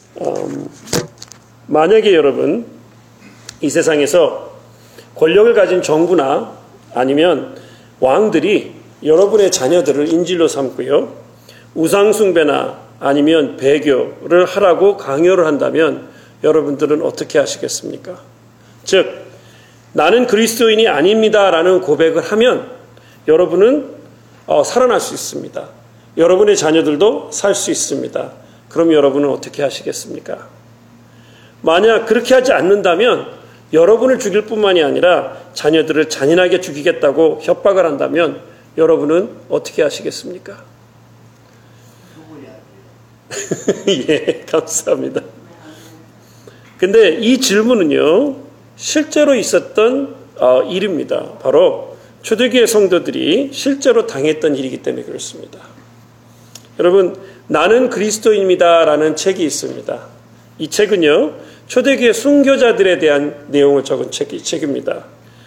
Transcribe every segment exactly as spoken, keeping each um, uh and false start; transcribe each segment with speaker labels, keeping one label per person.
Speaker 1: 음, 만약에 여러분 이 세상에서 권력을 가진 정부나 아니면 왕들이 여러분의 자녀들을 인질로 삼고요, 우상숭배나 아니면 배교를 하라고 강요를 한다면 여러분들은 어떻게 하시겠습니까? 즉, 나는 그리스도인이 아닙니다라는 고백을 하면 여러분은 어, 살아날 수 있습니다. 여러분의 자녀들도 살 수 있습니다. 그럼 여러분은 어떻게 하시겠습니까? 만약 그렇게 하지 않는다면 여러분을 죽일 뿐만이 아니라 자녀들을 잔인하게 죽이겠다고 협박을 한다면 여러분은 어떻게 하시겠습니까? 예, 감사합니다. 근데 이 질문은요, 실제로 있었던 어, 일입니다. 바로 초대교회 성도들이 실제로 당했던 일이기 때문에 그렇습니다. 여러분, 나는 그리스도인입니다라는 책이 있습니다. 이 책은요, 초대교회 순교자들에 대한 내용을 적은 책, 책입니다.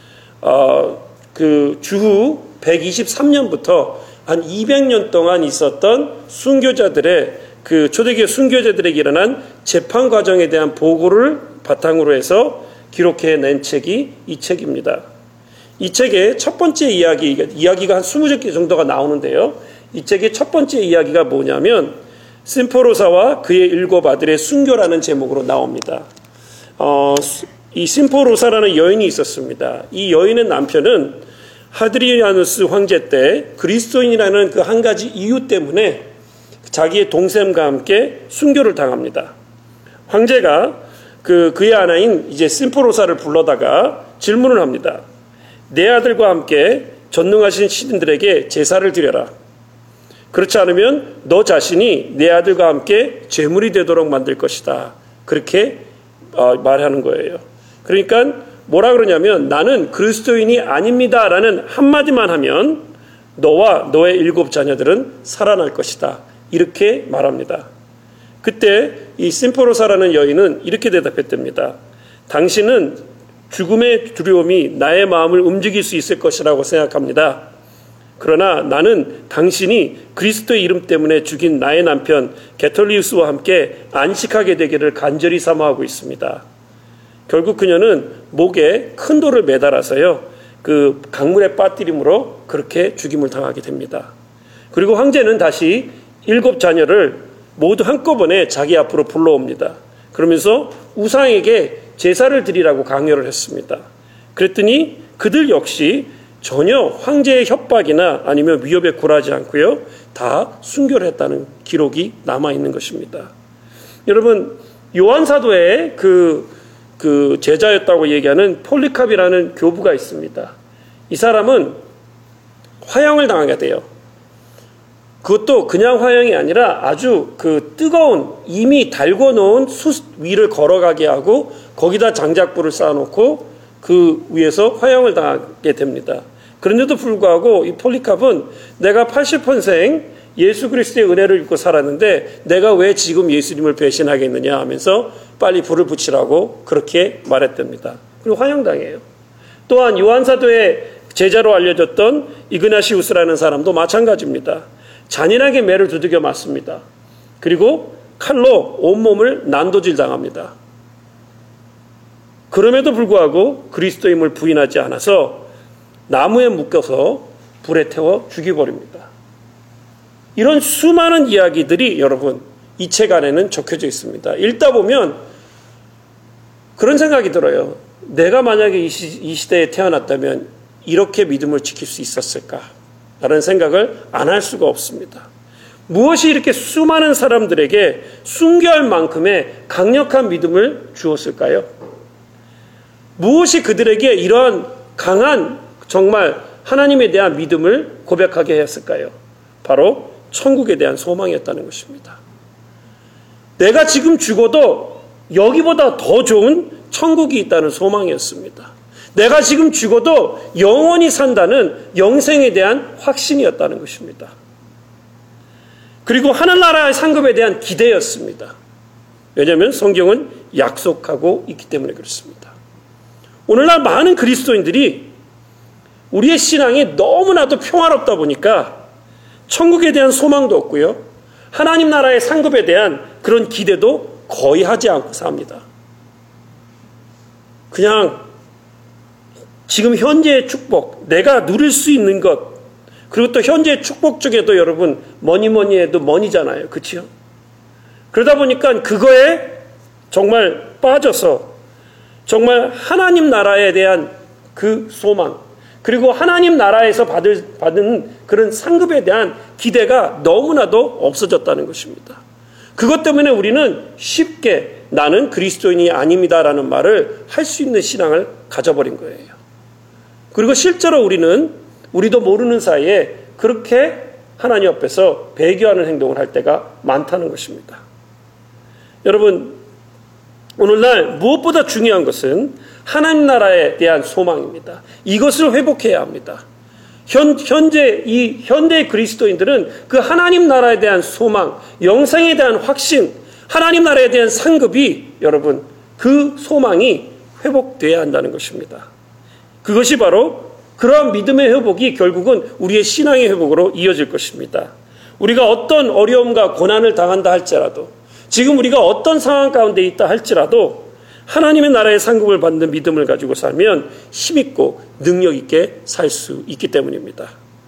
Speaker 1: 어, 그 주후 백이십삼 년부터 한 이백 년 동안 있었던 순교자들의 그 초대교회 순교자들에게 일어난 재판 과정에 대한 보고를 바탕으로 해서 기록해낸 책이 이 책입니다. 이 책의 첫 번째 이야기, 이야기가 한 이십 개 정도가 나오는데요. 이 책의 첫 번째 이야기가 뭐냐면 심포로사와 그의 일곱 아들의 순교라는 제목으로 나옵니다. 어, 이 심포로사라는 여인이 있었습니다. 이 여인의 남편은 하드리아누스 황제 때 그리스도인이라는 그 한 가지 이유 때문에 자기의 동생과 함께 순교를 당합니다. 황제가 그 그의 아내인 이제 심포로사를 불러다가 질문을 합니다. 내 아들과 함께 전능하신 신들에게 제사를 드려라. 그렇지 않으면 너 자신이 내 아들과 함께 제물이 되도록 만들 것이다. 그렇게 어, 말하는 거예요. 그러니까 뭐라 그러냐면 나는 그리스도인이 아닙니다라는 한마디만 하면 너와 너의 일곱 자녀들은 살아날 것이다. 이렇게 말합니다. 그때 이 심포로사라는 여인은 이렇게 대답했답니다. 당신은 죽음의 두려움이 나의 마음을 움직일 수 있을 것이라고 생각합니다. 그러나 나는 당신이 그리스도의 이름 때문에 죽인 나의 남편 게톨리우스와 함께 안식하게 되기를 간절히 사모하고 있습니다. 결국 그녀는 목에 큰 돌을 매달아서요, 그 강물에 빠뜨림으로 그렇게 죽임을 당하게 됩니다. 그리고 황제는 다시 일곱 자녀를 모두 한꺼번에 자기 앞으로 불러옵니다. 그러면서 우상에게 제사를 드리라고 강요를 했습니다. 그랬더니 그들 역시 전혀 황제의 협박이나 아니면 위협에 굴하지 않고요, 다 순교를 했다는 기록이 남아있는 것입니다. 여러분, 요한 사도의 그, 그 제자였다고 얘기하는 폴리캅이라는 교부가 있습니다. 이 사람은 화형을 당하게 돼요. 그것도 그냥 화형이 아니라 아주 그 뜨거운 이미 달궈 놓은 숯 위를 걸어가게 하고 거기다 장작불을 쌓아놓고 그 위에서 화형을 당하게 됩니다. 그런데도 불구하고 이 폴리캅은 내가 팔십 평생 예수 그리스도의 은혜를 입고 살았는데 내가 왜 지금 예수님을 배신하겠느냐 하면서 빨리 불을 붙이라고 그렇게 말했답니다. 그리고 화형당해요. 또한 요한 사도의 제자로 알려졌던 이그나시우스라는 사람도 마찬가지입니다. 잔인하게 매를 두들겨 맞습니다. 그리고 칼로 온몸을 난도질 당합니다. 그럼에도 불구하고 그리스도임을 부인하지 않아서 나무에 묶여서 불에 태워 죽여버립니다. 이런 수많은 이야기들이 여러분 이 책 안에는 적혀져 있습니다. 읽다 보면 그런 생각이 들어요. 내가 만약에 이, 시, 이 시대에 태어났다면 이렇게 믿음을 지킬 수 있었을까? 라는 생각을 안 할 수가 없습니다. 무엇이 이렇게 수많은 사람들에게 순교할 만큼의 강력한 믿음을 주었을까요? 무엇이 그들에게 이러한 강한 정말 하나님에 대한 믿음을 고백하게 했을까요? 바로 천국에 대한 소망이었다는 것입니다. 내가 지금 죽어도 여기보다 더 좋은 천국이 있다는 소망이었습니다. 내가 지금 죽어도 영원히 산다는 영생에 대한 확신이었다는 것입니다. 그리고 하늘나라의 상급에 대한 기대였습니다. 왜냐하면 성경은 약속하고 있기 때문에 그렇습니다. 오늘날 많은 그리스도인들이 우리의 신앙이 너무나도 평화롭다 보니까 천국에 대한 소망도 없고요, 하나님 나라의 상급에 대한 그런 기대도 거의 하지 않고 삽니다. 그냥 지금 현재의 축복, 내가 누릴 수 있는 것, 그리고 또 현재의 축복 중에도 여러분 뭐니 뭐니 해도 머니잖아요. 그렇죠? 그러다 보니까 그거에 정말 빠져서 정말 하나님 나라에 대한 그 소망, 그리고 하나님 나라에서 받을, 받은 그런 상급에 대한 기대가 너무나도 없어졌다는 것입니다. 그것 때문에 우리는 쉽게 나는 그리스도인이 아닙니다라는 말을 할 수 있는 신앙을 가져버린 거예요. 그리고 실제로 우리는 우리도 모르는 사이에 그렇게 하나님 앞에서 배교하는 행동을 할 때가 많다는 것입니다. 여러분, 오늘날 무엇보다 중요한 것은 하나님 나라에 대한 소망입니다. 이것을 회복해야 합니다. 현, 현재 이 현대 그리스도인들은 그 하나님 나라에 대한 소망, 영생에 대한 확신, 하나님 나라에 대한 상급이 여러분 그 소망이 회복돼야 한다는 것입니다. 그것이 바로 그러한 믿음의 회복이 결국은 우리의 신앙의 회복으로 이어질 것입니다. 우리가 어떤 어려움과 고난을 당한다 할지라도, 지금 우리가 어떤 상황 가운데 있다 할지라도 하나님의 나라의 상급을 받는 믿음을 가지고 살면 힘있고 능력 있게 살 수 있기 때문입니다.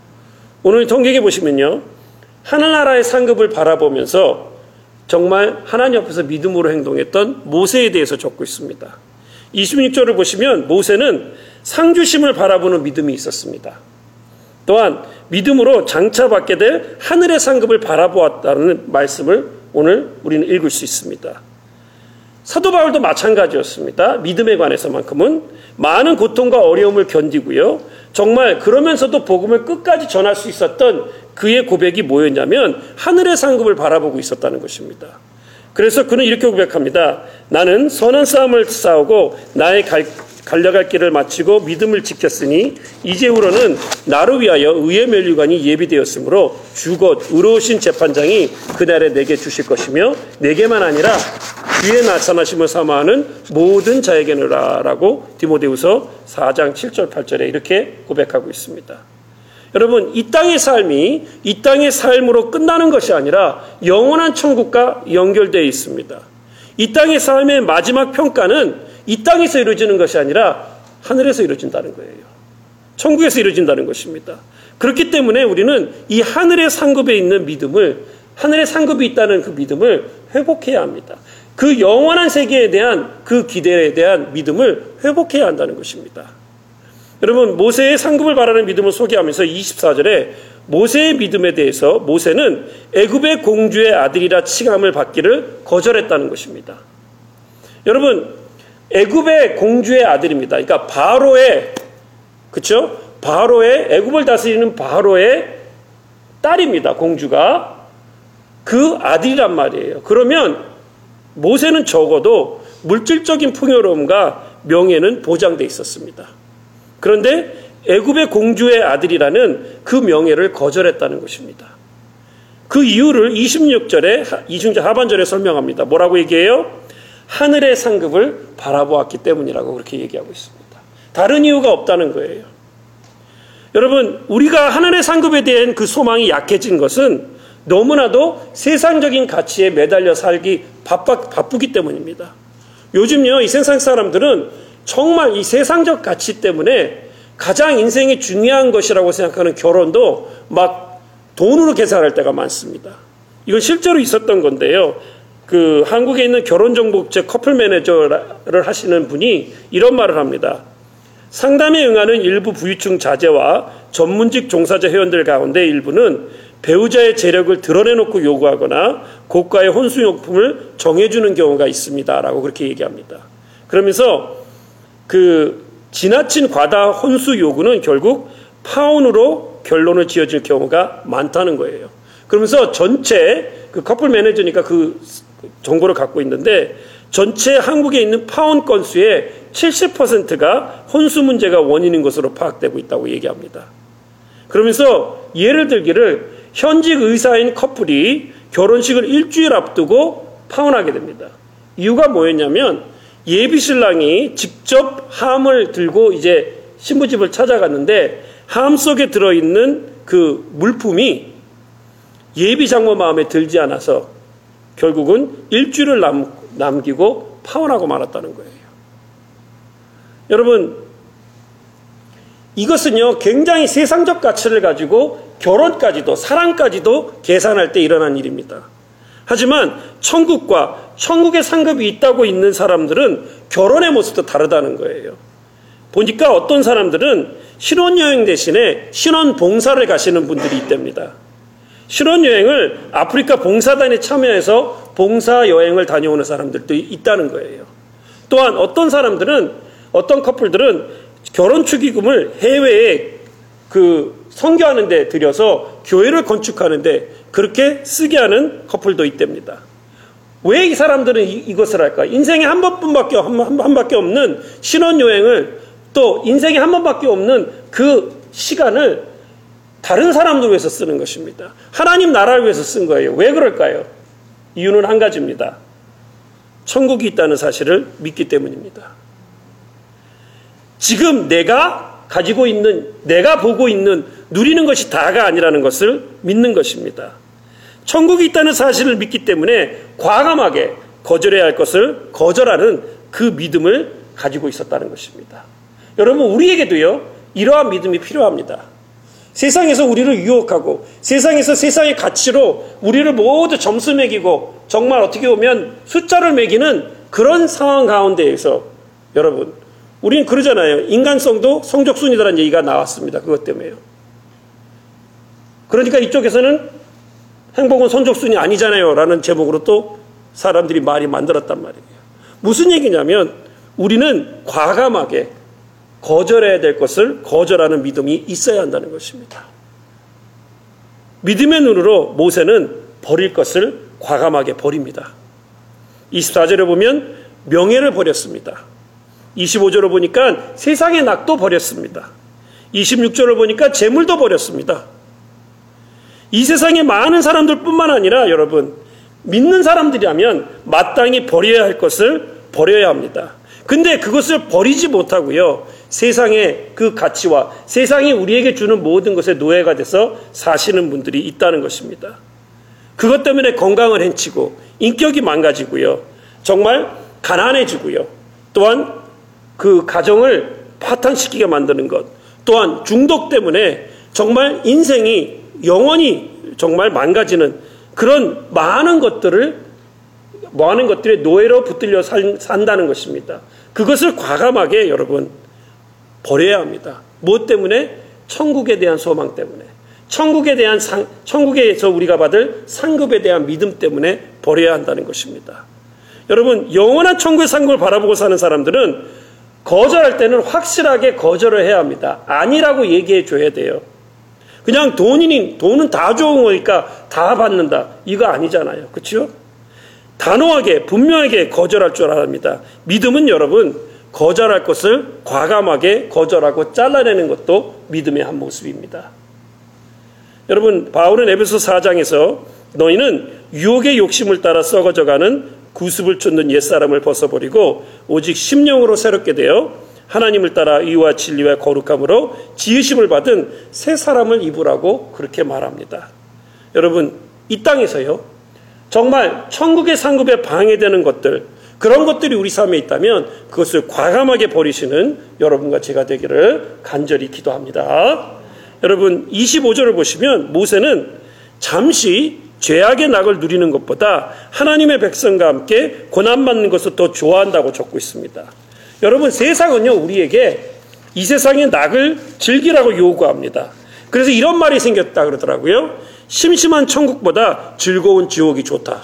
Speaker 1: 오늘 성경에 보시면요, 하나나라의 상급을 바라보면서 정말 하나님 앞에서 믿음으로 행동했던 모세에 대해서 적고 있습니다. 이십육 절을 보시면 모세는 상주심을 바라보는 믿음이 있었습니다. 또한 믿음으로 장차 받게 될 하늘의 상급을 바라보았다는 말씀을 오늘 우리는 읽을 수 있습니다. 사도 바울도 마찬가지였습니다. 믿음에 관해서만큼은 많은 고통과 어려움을 견디고요, 정말 그러면서도 복음을 끝까지 전할 수 있었던 그의 고백이 뭐였냐면 하늘의 상급을 바라보고 있었다는 것입니다. 그래서 그는 이렇게 고백합니다. 나는 선한 싸움을 싸우고 나의 갈, 갈려갈 길을 마치고 믿음을 지켰으니 이제후로는 나를 위하여 의의 면류관이 예비되었으므로 주곧 의로우신 재판장이 그날에 내게 주실 것이며 내게만 아니라 주의 나타나심을 사모하는 모든 자에게노라 라고 디모데후서 사 장 칠 절 팔 절에 이렇게 고백하고 있습니다. 여러분, 이 땅의 삶이 이 땅의 삶으로 끝나는 것이 아니라 영원한 천국과 연결되어 있습니다. 이 땅의 삶의 마지막 평가는 이 땅에서 이루어지는 것이 아니라 하늘에서 이루어진다는 거예요. 천국에서 이루어진다는 것입니다. 그렇기 때문에 우리는 이 하늘의 상급에 있는 믿음을, 하늘의 상급이 있다는 그 믿음을 회복해야 합니다. 그 영원한 세계에 대한 그 기대에 대한 믿음을 회복해야 한다는 것입니다. 여러분, 모세의 상급을 바라는 믿음을 소개하면서 이십사 절에 모세의 믿음에 대해서 모세는 애굽의 공주의 아들이라 칭함을 받기를 거절했다는 것입니다. 여러분, 애굽의 공주의 아들입니다. 그러니까 바로의, 그렇죠? 바로의, 애굽을 다스리는 바로의 딸입니다. 공주가 그 아들이란 말이에요. 그러면 모세는 적어도 물질적인 풍요로움과 명예는 보장돼 있었습니다. 그런데 애굽의 공주의 아들이라는 그 명예를 거절했다는 것입니다. 그 이유를 이십육 절에 이십육 절 하반절에 설명합니다. 뭐라고 얘기해요? 하늘의 상급을 바라보았기 때문이라고 그렇게 얘기하고 있습니다. 다른 이유가 없다는 거예요. 여러분, 우리가 하늘의 상급에 대한 그 소망이 약해진 것은 너무나도 세상적인 가치에 매달려 살기 바빠, 바쁘기 때문입니다. 요즘요, 이 세상 사람들은 정말 이 세상적 가치 때문에 가장 인생이 중요한 것이라고 생각하는 결혼도 막 돈으로 계산할 때가 많습니다. 이건 실제로 있었던 건데요. 그 한국에 있는 결혼정보업체 커플 매니저를 하시는 분이 이런 말을 합니다. 상담에 응하는 일부 부유층 자제와 전문직 종사자 회원들 가운데 일부는 배우자의 재력을 드러내놓고 요구하거나 고가의 혼수용품을 정해주는 경우가 있습니다. 라고 그렇게 얘기합니다. 그러면서 그 지나친 과다 혼수 요구는 결국 파혼으로 결론을 지어질 경우가 많다는 거예요. 그러면서 전체 그 커플 매니저니까 그 정보를 갖고 있는데 전체 한국에 있는 파혼 건수의 칠십 퍼센트가 혼수 문제가 원인인 것으로 파악되고 있다고 얘기합니다. 그러면서 예를 들기를 현직 의사인 커플이 결혼식을 일주일 앞두고 파혼하게 됩니다. 이유가 뭐였냐면 예비 신랑이 직접 함을 들고 이제 신부집을 찾아갔는데 함 속에 들어있는 그 물품이 예비 장모 마음에 들지 않아서 결국은 일주일을 남, 남기고 파혼하고 말았다는 거예요. 여러분, 이것은요 굉장히 세상적 가치를 가지고 결혼까지도 사랑까지도 계산할 때 일어난 일입니다. 하지만 천국과 천국의 상급이 있다고 있는 사람들은 결혼의 모습도 다르다는 거예요. 보니까 어떤 사람들은 신혼여행 대신에 신혼봉사를 가시는 분들이 있답니다. 신혼여행을 아프리카 봉사단에 참여해서 봉사여행을 다녀오는 사람들도 있다는 거예요. 또한 어떤 사람들은, 어떤 커플들은 결혼 축의금을 해외에 그 선교하는 데 들여서 교회를 건축하는데 그렇게 쓰게 하는 커플도 있답니다. 왜 이 사람들은 이, 이것을 할까? 인생에 한 번뿐밖에 한, 한, 한 밖에 없는 신혼여행을, 또 인생에 한 번밖에 없는 그 시간을 다른 사람들 위해서 쓰는 것입니다. 하나님 나라를 위해서 쓴 거예요. 왜 그럴까요? 이유는 한 가지입니다. 천국이 있다는 사실을 믿기 때문입니다. 지금 내가 가지고 있는, 내가 보고 있는, 누리는 것이 다가 아니라는 것을 믿는 것입니다. 천국이 있다는 사실을 믿기 때문에 과감하게 거절해야 할 것을 거절하는 그 믿음을 가지고 있었다는 것입니다. 여러분, 우리에게도요 이러한 믿음이 필요합니다. 세상에서 우리를 유혹하고 세상에서 세상의 가치로 우리를 모두 점수 매기고 정말 어떻게 보면 숫자를 매기는 그런 상황 가운데에서 여러분, 우리는 그러잖아요. 인간성도 성적순이다라는 얘기가 나왔습니다. 그것 때문에요. 그러니까 이쪽에서는 행복은 성적순이 아니잖아요 라는 제목으로 또 사람들이 말이 만들었단 말이에요. 무슨 얘기냐면 우리는 과감하게 거절해야 될 것을 거절하는 믿음이 있어야 한다는 것입니다. 믿음의 눈으로 모세는 버릴 것을 과감하게 버립니다. 이십사 절에 보면 명예를 버렸습니다. 이십오 절을 보니까 세상의 낙도 버렸습니다. 이십육 절을 보니까 재물도 버렸습니다. 이 세상에 많은 사람들뿐만 아니라 여러분, 믿는 사람들이라면 마땅히 버려야 할 것을 버려야 합니다. 근데 그것을 버리지 못하고요, 세상의 그 가치와 세상이 우리에게 주는 모든 것에 노예가 돼서 사시는 분들이 있다는 것입니다. 그것 때문에 건강을 해치고 인격이 망가지고요, 정말 가난해지고요, 또한 그 가정을 파탄시키게 만드는 것, 또한 중독 때문에 정말 인생이 영원히 정말 망가지는 그런 많은 것들을, 많은 것들의 노예로 붙들려 산, 산다는 것입니다. 그것을 과감하게 여러분 버려야 합니다. 무엇 때문에? 천국에 대한 소망 때문에, 천국에 대한 상, 천국에서 우리가 받을 상급에 대한 믿음 때문에 버려야 한다는 것입니다. 여러분, 영원한 천국의 상급을 바라보고 사는 사람들은 거절할 때는 확실하게 거절을 해야 합니다. 아니라고 얘기해 줘야 돼요. 그냥 돈이니, 돈은 다 좋은 거니까 다 받는다, 이거 아니잖아요. 그렇죠? 단호하게 분명하게 거절할 줄 알아합니다. 믿음은 여러분, 거절할 것을 과감하게 거절하고 잘라내는 것도 믿음의 한 모습입니다. 여러분, 바울은 에베소 사 장에서 너희는 유혹의 욕심을 따라 썩어져가는 구습을 쫓는 옛사람을 벗어버리고 오직 심령으로 새롭게 되어 하나님을 따라 의와 진리와 거룩함으로 지으심을 받은 새 사람을 입으라고 그렇게 말합니다. 여러분, 이 땅에서요, 정말 천국의 상급에 방해되는 것들, 그런 것들이 우리 삶에 있다면 그것을 과감하게 버리시는 여러분과 제가 되기를 간절히 기도합니다. 여러분, 이십오 절을 보시면 모세는 잠시 죄악의 낙을 누리는 것보다 하나님의 백성과 함께 고난받는 것을 더 좋아한다고 적고 있습니다. 여러분, 세상은요 우리에게 이 세상의 낙을 즐기라고 요구합니다. 그래서 이런 말이 생겼다 그러더라고요. 심심한 천국보다 즐거운 지옥이 좋다.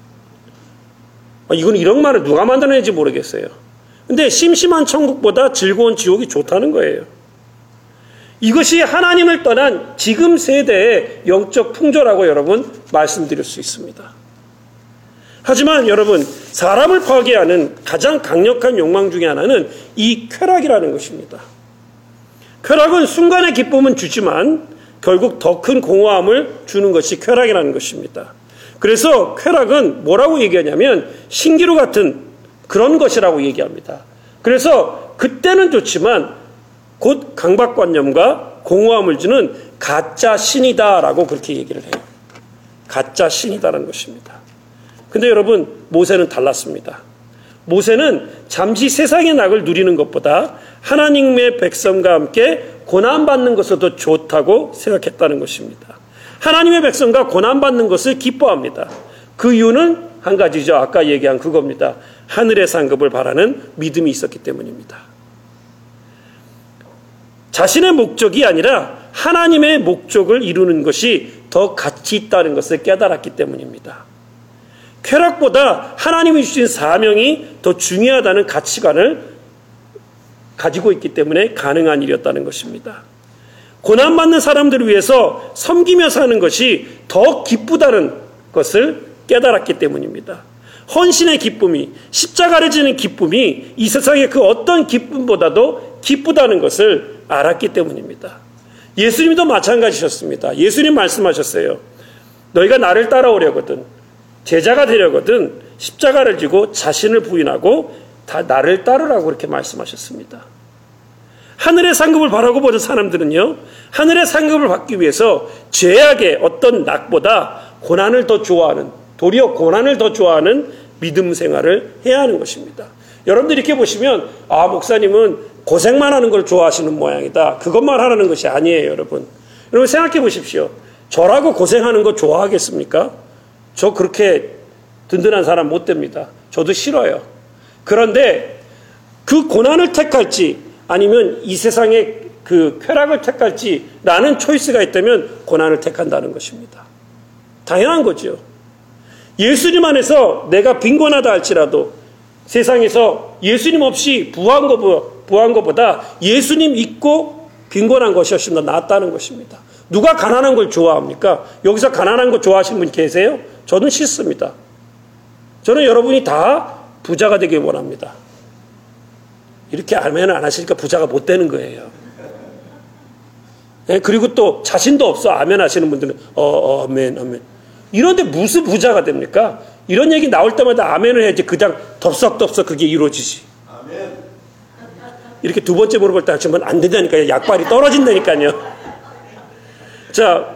Speaker 1: 이건 이런 말을 누가 만들어낸지 모르겠어요. 근데 심심한 천국보다 즐거운 지옥이 좋다는 거예요. 이것이 하나님을 떠난 지금 세대의 영적 풍조라고 여러분 말씀드릴 수 있습니다. 하지만 여러분, 사람을 파괴하는 가장 강력한 욕망 중에 하나는 이 쾌락이라는 것입니다. 쾌락은 순간의 기쁨은 주지만 결국 더 큰 공허함을 주는 것이 쾌락이라는 것입니다. 그래서 쾌락은 뭐라고 얘기하냐면 신기루 같은 그런 것이라고 얘기합니다. 그래서 그때는 좋지만 곧 강박관념과 공허함을 주는 가짜 신이다라고 그렇게 얘기를 해요. 가짜 신이다라는 것입니다. 근데 여러분, 모세는 달랐습니다. 모세는 잠시 세상의 낙을 누리는 것보다 하나님의 백성과 함께 고난받는 것을 더 좋다고 생각했다는 것입니다. 하나님의 백성과 고난받는 것을 기뻐합니다. 그 이유는 한 가지죠. 아까 얘기한 그겁니다. 하늘의 상급을 바라는 믿음이 있었기 때문입니다. 자신의 목적이 아니라 하나님의 목적을 이루는 것이 더 가치 있다는 것을 깨달았기 때문입니다. 쾌락보다 하나님이 주신 사명이 더 중요하다는 가치관을 가지고 있기 때문에 가능한 일이었다는 것입니다. 고난받는 사람들을 위해서 섬기며 사는 것이 더 기쁘다는 것을 깨달았기 때문입니다. 헌신의 기쁨이, 십자가를 지는 기쁨이 이 세상의 그 어떤 기쁨보다도 기쁘다는 것을 알았기 때문입니다. 예수님도 마찬가지셨습니다. 예수님 말씀하셨어요. 너희가 나를 따라오려거든, 제자가 되려거든 십자가를 지고 자신을 부인하고 다 나를 따르라고 그렇게 말씀하셨습니다. 하늘의 상급을 바라고 보는 사람들은요, 하늘의 상급을 받기 위해서 죄악의 어떤 낙보다 고난을 더 좋아하는, 도리어 고난을 더 좋아하는 믿음 생활을 해야 하는 것입니다. 여러분들 이렇게 보시면, 아, 목사님은 고생만 하는 걸 좋아하시는 모양이다, 그것만 하라는 것이 아니에요. 여러분 여러분 생각해 보십시오. 저라고 고생하는 거 좋아하겠습니까? 저 그렇게 든든한 사람 못 됩니다. 저도 싫어요. 그런데 그 고난을 택할지 아니면 이 세상의 그 쾌락을 택할지 라는 초이스가 있다면 고난을 택한다는 것입니다. 당연한 거죠. 예수님 안에서 내가 빈곤하다 할지라도 세상에서 예수님 없이 부한 것, 부한 것보다 예수님 있고 빈곤한 것이 훨씬 더 낫다는 것입니다. 누가 가난한 걸 좋아합니까? 여기서 가난한 거 좋아하시는 분 계세요? 저는 싫습니다. 저는 여러분이 다 부자가 되길 원합니다. 이렇게 아멘을 안 하시니까 부자가 못 되는 거예요. 네, 그리고 또 자신도 없어 아멘 하시는 분들은 어, 어 아멘 아멘. 이런데 무슨 부자가 됩니까? 이런 얘기 나올 때마다 아멘을 해야지 그냥 덥석덥석 그게 이루어지지. 아멘. 이렇게 두 번째 물어볼 때 하시면 안 된다니까요. 약발이 떨어진다니까요. 자,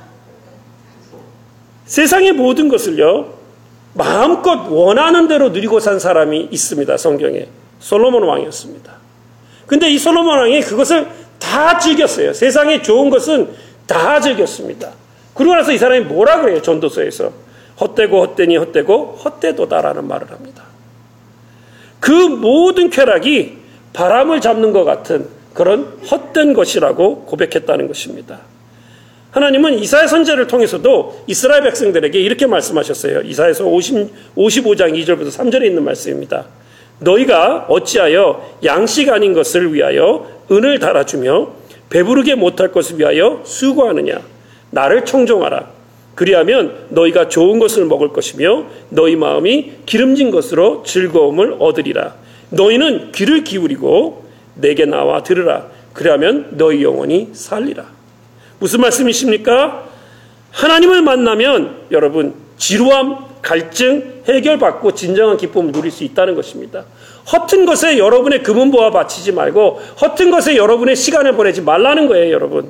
Speaker 1: 세상의 모든 것을요, 마음껏 원하는 대로 누리고 산 사람이 있습니다. 성경에. 솔로몬 왕이었습니다. 근데 이 솔로몬 왕이 그것을 다 즐겼어요. 세상에 좋은 것은 다 즐겼습니다. 그러고 나서 이 사람이 뭐라 그래요? 전도서에서 헛되고 헛되니 헛되고 헛되도다라는 말을 합니다. 그 모든 쾌락이 바람을 잡는 것 같은 그런 헛된 것이라고 고백했다는 것입니다. 하나님은 이사야 선지자를 통해서도 이스라엘 백성들에게 이렇게 말씀하셨어요. 이사야서 오십오 장 이 절부터 삼 절에 있는 말씀입니다. 너희가 어찌하여 양식 아닌 것을 위하여 은을 달아주며 배부르게 못할 것을 위하여 수고하느냐. 나를 청종하라. 그리하면 너희가 좋은 것을 먹을 것이며 너희 마음이 기름진 것으로 즐거움을 얻으리라. 너희는 귀를 기울이고 내게 나와 들으라. 그리하면 너희 영혼이 살리라. 무슨 말씀이십니까? 하나님을 만나면 여러분 지루함, 갈증 해결받고 진정한 기쁨을 누릴 수 있다는 것입니다. 허튼 것에 여러분의 금은보화 바치지 말고 허튼 것에 여러분의 시간을 보내지 말라는 거예요. 여러분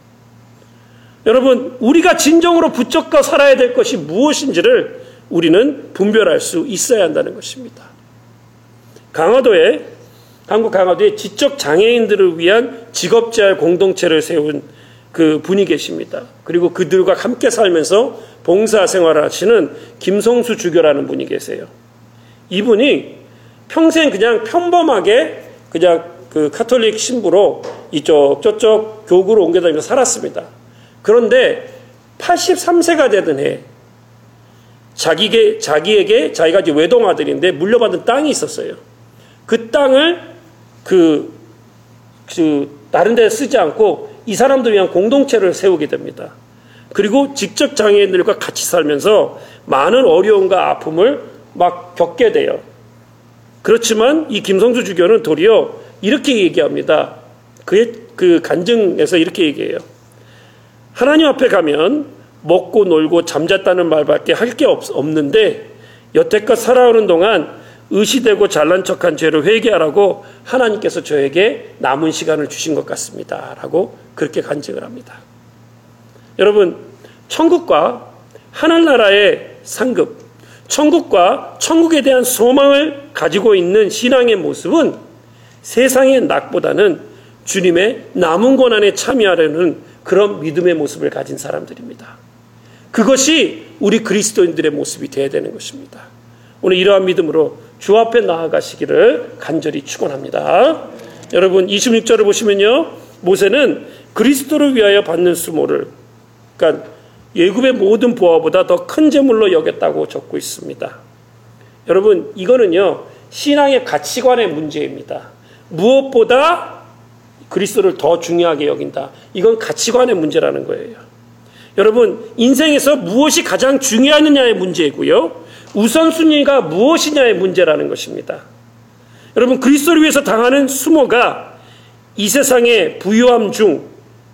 Speaker 1: 여러분 우리가 진정으로 붙잡고 살아야 될 것이 무엇인지를 우리는 분별할 수 있어야 한다는 것입니다. 강화도에 한국 강화도에 지적 장애인들을 위한 직업재활 공동체를 세운 그 분이 계십니다. 그리고 그들과 함께 살면서 봉사생활을 하시는 김성수 주교라는 분이 계세요. 이분이 평생 그냥 평범하게 그냥 그 카톨릭 신부로 이쪽 저쪽 교구로 옮겨다니면서 살았습니다. 그런데 팔십삼 세가 되던 해 자기에게, 자기에게 자기가 이제 외동아들인데 물려받은 땅이 있었어요. 그 땅을 그, 그 다른 데 쓰지 않고 이 사람들 위한 공동체를 세우게 됩니다. 그리고 직접 장애인들과 같이 살면서 많은 어려움과 아픔을 막 겪게 돼요. 그렇지만 이 김성수 주교는 도리어 이렇게 얘기합니다. 그의 그 간증에서 이렇게 얘기해요. 하나님 앞에 가면 먹고 놀고 잠잤다는 말밖에 할 게 없는데 여태껏 살아오는 동안 의시되고 잘난 척한 죄를 회개하라고 하나님께서 저에게 남은 시간을 주신 것 같습니다. 라고 그렇게 간증을 합니다. 여러분 천국과 하늘나라의 상급, 천국과 천국에 대한 소망을 가지고 있는 신앙의 모습은 세상의 낙보다는 주님의 남은 고난에 참여하려는 그런 믿음의 모습을 가진 사람들입니다. 그것이 우리 그리스도인들의 모습이 되어야 되는 것입니다. 오늘 이러한 믿음으로 주 앞에 나아가시기를 간절히 축원합니다. 여러분 이십육 절을 보시면요, 모세는 그리스도를 위하여 받는 수모를, 그러니까 예굽의 모든 보화보다 더 큰 재물로 여겼다고 적고 있습니다. 여러분 이거는요 신앙의 가치관의 문제입니다. 무엇보다 그리스도를 더 중요하게 여긴다. 이건 가치관의 문제라는 거예요. 여러분 인생에서 무엇이 가장 중요하느냐의 문제이고요, 우선순위가 무엇이냐의 문제라는 것입니다. 여러분 그리스도를 위해서 당하는 수모가 이 세상의 부유함 중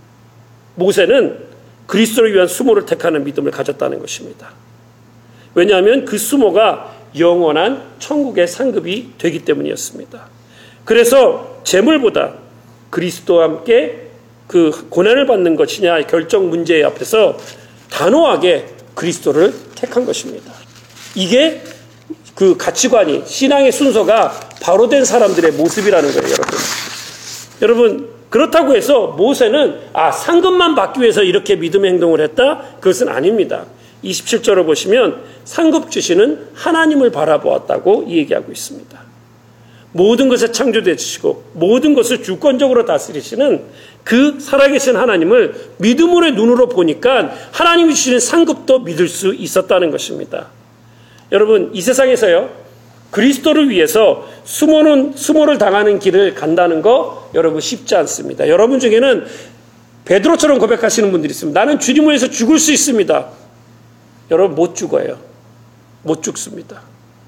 Speaker 1: 모세는 그리스도를 위한 수모를 택하는 믿음을 가졌다는 것입니다. 왜냐하면 그 수모가 영원한 천국의 상급이 되기 때문이었습니다. 그래서 재물보다 그리스도와 함께 그 고난을 받는 것이냐 결정 문제 앞에서 단호하게 그리스도를 택한 것입니다. 이게 그 가치관이, 신앙의 순서가 바로 된 사람들의 모습이라는 거예요, 여러분. 여러분 그렇다고 해서 모세는 아 상급만 받기 위해서 이렇게 믿음의 행동을 했다? 그것은 아닙니다. 이십칠 절을 보시면 상급 주시는 하나님을 바라보았다고 얘기하고 있습니다. 모든 것에 창조되시고 모든 것을 주권적으로 다스리시는 그 살아계신 하나님을 믿음으로의 눈으로 보니까 하나님이 주시는 상급도 믿을 수 있었다는 것입니다. 여러분 이 세상에서요 그리스도를 위해서 수모는, 수모를 당하는 길을 간다는 거 여러분 쉽지 않습니다. 여러분 중에는 베드로처럼 고백하시는 분들이 있습니다. 나는 주님을 위해서 죽을 수 있습니다. 여러분 못 죽어요. 못 죽습니다.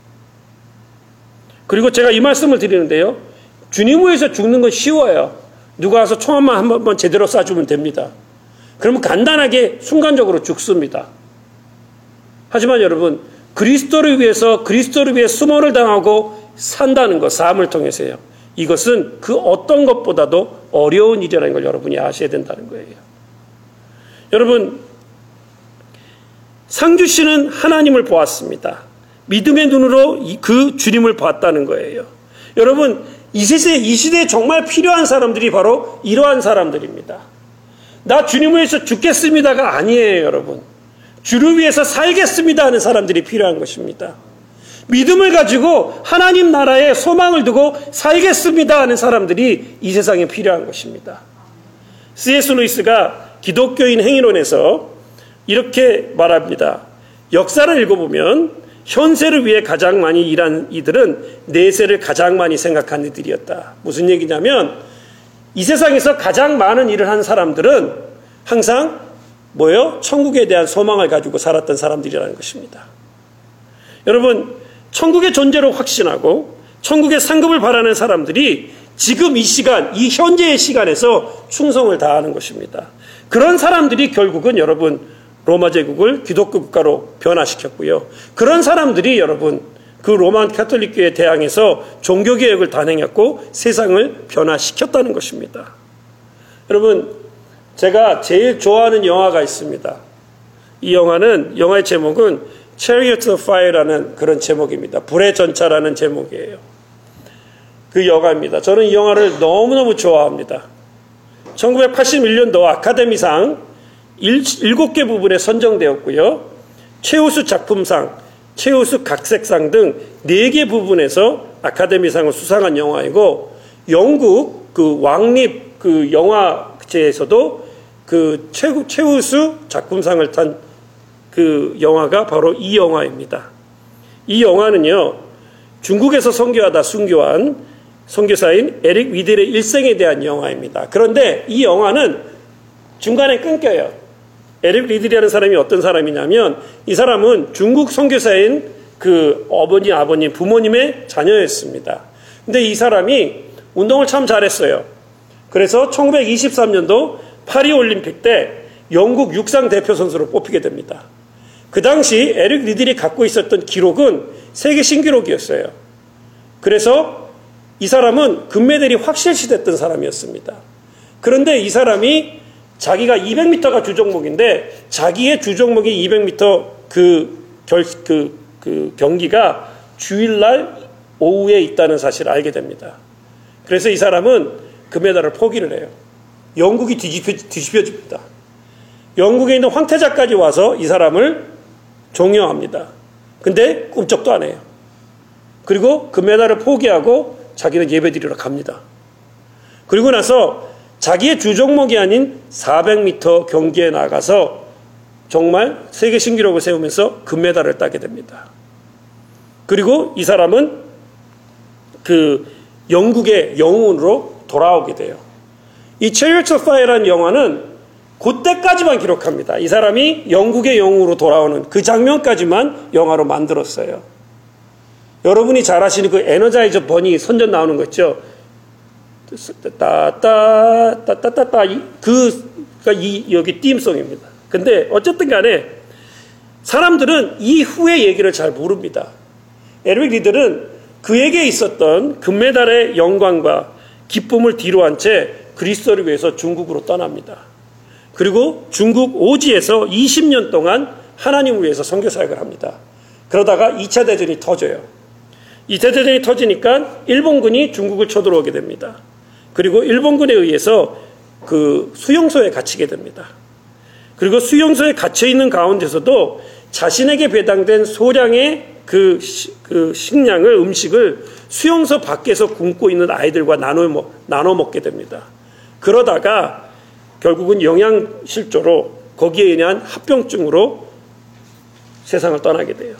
Speaker 1: 그리고 제가 이 말씀을 드리는데요, 주님을 위해서 죽는 건 쉬워요. 누가 와서 총 한번 한 번 제대로 쏴주면 됩니다. 그러면 간단하게 순간적으로 죽습니다. 하지만 여러분 그리스도를 위해서 그리스도를 위해 수모를 당하고 산다는 것, 삶을 통해서요, 이것은 그 어떤 것보다도 어려운 일이라는 걸 여러분이 아셔야 된다는 거예요. 여러분 상 주시는 하나님을 보았습니다. 믿음의 눈으로 그 주님을 봤다는 거예요. 여러분 이 시대에, 이 시대에 정말 필요한 사람들이 바로 이러한 사람들입니다. 나 주님을 위해서 죽겠습니다가 아니에요, 여러분. 주를 위해서 살겠습니다 하는 사람들이 필요한 것입니다. 믿음을 가지고 하나님 나라에 소망을 두고 살겠습니다 하는 사람들이 이 세상에 필요한 것입니다. 씨 에스 루이스가 기독교인 행위론에서 이렇게 말합니다. 역사를 읽어보면 현세를 위해 가장 많이 일한 이들은 내세를 가장 많이 생각한 이들이었다. 무슨 얘기냐면 이 세상에서 가장 많은 일을 한 사람들은 항상 뭐예요? 천국에 대한 소망을 가지고 살았던 사람들이라는 것입니다. 여러분 천국의 존재로 확신하고 천국의 상급을 바라는 사람들이 지금 이 시간, 이 현재의 시간에서 충성을 다하는 것입니다. 그런 사람들이 결국은 여러분 로마 제국을 기독교 국가로 변화시켰고요. 그런 사람들이 여러분 그 로마 가톨릭교에 대항해서 종교개혁을 단행했고 세상을 변화시켰다는 것입니다. 여러분 제가 제일 좋아하는 영화가 있습니다. 이 영화는, 영화의 제목은 Chariots of Fire라는 그런 제목입니다. 불의 전차라는 제목이에요. 그 영화입니다. 저는 이 영화를 너무너무 좋아합니다. 천구백팔십일 년도 아카데미상 일곱 개 부분에 선정되었고요. 최우수 작품상, 최우수 각색상 등 네 개 부분에서 아카데미상을 수상한 영화이고, 영국 그 왕립 그 영화제에서도 그 최우, 최우수 작품상을 탄 그 영화가 바로 이 영화입니다. 이 영화는요, 중국에서 선교하다 순교한 선교사인 에릭 위델의 일생에 대한 영화입니다. 그런데 이 영화는 중간에 끊겨요. 에릭 리들이라는 사람이 어떤 사람이냐면, 이 사람은 중국 선교사인 그 어머니, 아버님, 부모님의 자녀였습니다. 근데 이 사람이 운동을 참 잘했어요. 그래서 천구백이십삼 년도 파리 올림픽 때 영국 육상 대표 선수로 뽑히게 됩니다. 그 당시 에릭 리들이 갖고 있었던 기록은 세계 신기록이었어요. 그래서 이 사람은 금메달이 확실시됐던 사람이었습니다. 그런데 이 사람이 자기가 이백 미터가 주종목인데 자기의 주종목이 이백 미터 그 결, 그 그 경기가 주일날 오후에 있다는 사실을 알게 됩니다. 그래서 이 사람은 금메달을 포기를 해요. 영국이 뒤집혀, 뒤집혀집니다. 영국에 있는 황태자까지 와서 이 사람을 종용합니다. 근데 꿈쩍도 안 해요. 그리고 금메달을 포기하고 자기는 예배드리러 갑니다. 그리고 나서 자기의 주 종목이 아닌 사백 미터 경기에 나가서 정말 세계 신기록을 세우면서 금메달을 따게 됩니다. 그리고 이 사람은 그 영국의 영웅으로 돌아오게 돼요. 이 Chariots of Fire라는 영화는 그때까지만 기록합니다. 이 사람이 영국의 영웅으로 돌아오는 그 장면까지만 영화로 만들었어요. 여러분이 잘 아시는 그 에너자이저 버니 선전 나오는 거 있죠? 따따 따따따따 그가 이 여기 띠임송입니다. 근데 어쨌든 간에 사람들은 이 후의 얘기를 잘 모릅니다. 에릭 리들은 그에게 있었던 금메달의 영광과 기쁨을 뒤로한 채 그리스도를 위해서 중국으로 떠납니다. 그리고 중국 오지에서 이십 년 동안 하나님을 위해서 선교 사역을 합니다. 그러다가 이 차 대전이 터져요. 이 차 대전이 터지니까 일본군이 중국을 쳐들어오게 됩니다. 그리고 일본군에 의해서 그 수용소에 갇히게 됩니다. 그리고 수용소에 갇혀 있는 가운데서도 자신에게 배당된 소량의 그, 시, 그 식량을, 음식을 수용소 밖에서 굶고 있는 아이들과 나눠, 먹, 나눠 먹게 됩니다. 그러다가 결국은 영양실조로 거기에 의한 합병증으로 세상을 떠나게 돼요.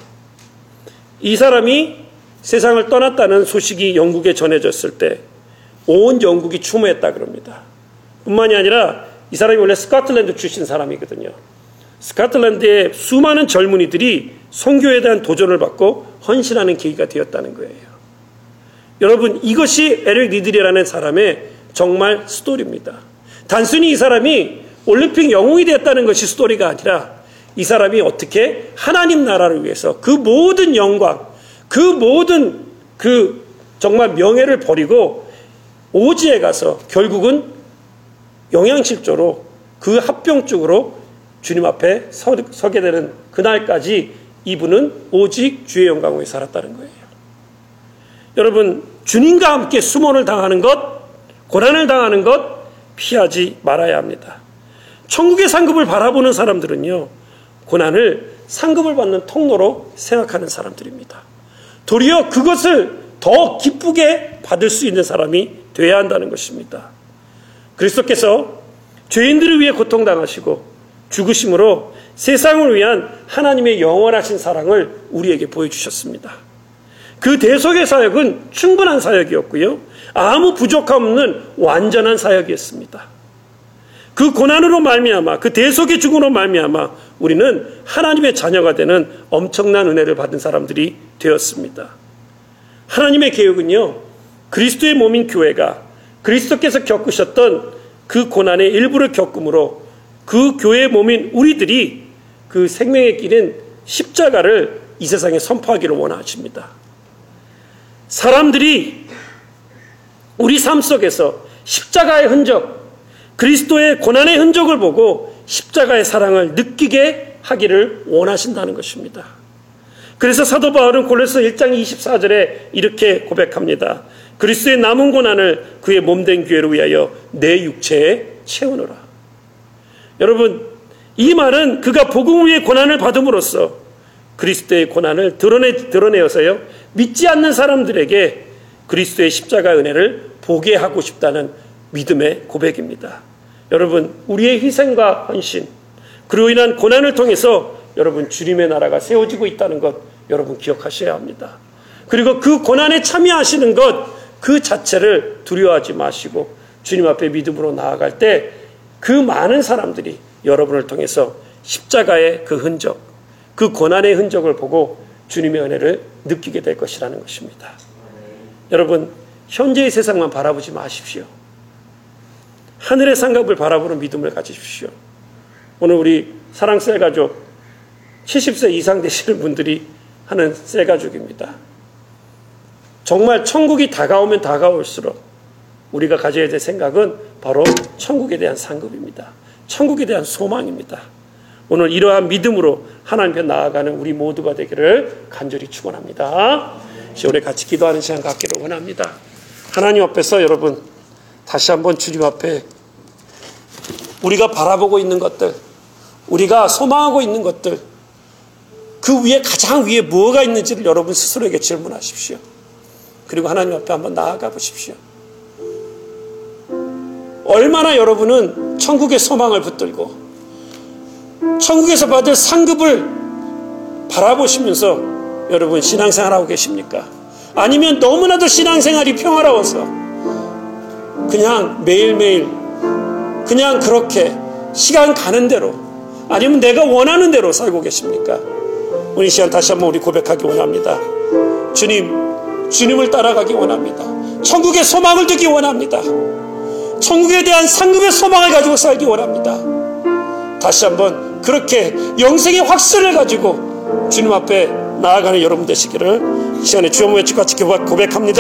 Speaker 1: 이 사람이 세상을 떠났다는 소식이 영국에 전해졌을 때 온 영국이 추모했다 그럽니다. 뿐만이 아니라 이 사람이 원래 스코틀랜드 출신 사람이거든요. 스코틀랜드의 수많은 젊은이들이 선교에 대한 도전을 받고 헌신하는 계기가 되었다는 거예요. 여러분, 이것이 에릭 리들이라는 사람의 정말 스토리입니다. 단순히 이 사람이 올림픽 영웅이 되었다는 것이 스토리가 아니라 이 사람이 어떻게 하나님 나라를 위해서 그 모든 영광, 그 모든 그 정말 명예를 버리고 오지에 가서 결국은 영양실조로 그 합병증으로 주님 앞에 서, 서게 되는 그날까지 이분은 오직 주의 영광을 위해 살았다는 거예요. 여러분, 주님과 함께 수모를 당하는 것, 고난을 당하는 것 피하지 말아야 합니다. 천국의 상급을 바라보는 사람들은요, 고난을 상급을 받는 통로로 생각하는 사람들입니다. 도리어 그것을 더 기쁘게 받을 수 있는 사람이 되어야 한다는 것입니다. 그리스도께서 죄인들을 위해 고통당하시고 죽으심으로 세상을 위한 하나님의 영원하신 사랑을 우리에게 보여주셨습니다. 그 대속의 사역은 충분한 사역이었고요, 아무 부족함 없는 완전한 사역이었습니다. 그 고난으로 말미암아, 그 대속의 죽음으로 말미암아 우리는 하나님의 자녀가 되는 엄청난 은혜를 받은 사람들이 되었습니다. 하나님의 계획은요, 그리스도의 몸인 교회가 그리스도께서 겪으셨던 그 고난의 일부를 겪음으로 그 교회의 몸인 우리들이 그 생명의 길인 십자가를 이 세상에 선포하기를 원하십니다. 사람들이 우리 삶 속에서 십자가의 흔적, 그리스도의 고난의 흔적을 보고 십자가의 사랑을 느끼게 하기를 원하신다는 것입니다. 그래서 사도 바울은 골로새 일 장 이십사 절에 이렇게 고백합니다. 그리스도의 남은 고난을 그의 몸된 교회를 위하여 내 육체에 채우노라. 여러분, 이 말은 그가 복음 위에 고난을 받음으로써 그리스도의 고난을 드러내, 드러내어서요, 믿지 않는 사람들에게 그리스도의 십자가 은혜를 보게 하고 싶다는 믿음의 고백입니다. 여러분, 우리의 희생과 헌신, 그로 인한 고난을 통해서 여러분 주님의 나라가 세워지고 있다는 것 여러분 기억하셔야 합니다. 그리고 그 고난에 참여하시는 것 그 자체를 두려워하지 마시고 주님 앞에 믿음으로 나아갈 때 그 많은 사람들이 여러분을 통해서 십자가의 그 흔적, 그 고난의 흔적을 보고 주님의 은혜를 느끼게 될 것이라는 것입니다. 여러분, 현재의 세상만 바라보지 마십시오. 하늘의 상급을 바라보는 믿음을 가지십시오. 오늘 우리 사랑 셀가족 칠십 세 이상 되시는 분들이 하는 셀가족입니다. 정말 천국이 다가오면 다가올수록 우리가 가져야 될 생각은 바로 천국에 대한 상급입니다. 천국에 대한 소망입니다. 오늘 이러한 믿음으로 하나님 앞에 나아가는 우리 모두가 되기를 간절히 축원합니다. 우리 같이 기도하는 시간 갖기를 원합니다. 하나님 앞에서 여러분 다시 한번 주님 앞에 우리가 바라보고 있는 것들, 우리가 소망하고 있는 것들, 그 위에 가장 위에 뭐가 있는지를 여러분 스스로에게 질문하십시오. 그리고 하나님 앞에 한번 나아가 보십시오. 얼마나 여러분은 천국의 소망을 붙들고 천국에서 받을 상급을 바라보시면서 여러분 신앙생활하고 계십니까? 아니면 너무나도 신앙생활이 평화로워서 그냥 매일매일 그냥 그렇게 시간 가는 대로 아니면 내가 원하는 대로 살고 계십니까? 오늘 이 시간 다시 한번 우리 고백하기 원합니다. 주님, 주님을 따라가기 원합니다. 천국의 소망을 두기 원합니다. 천국에 대한 상급의 소망을 가지고 살기 원합니다. 다시 한번 그렇게 영생의 확신을 가지고 주님 앞에 나아가는 여러분 되시기를 이 시간에 주여 모여 같이 고백합니다.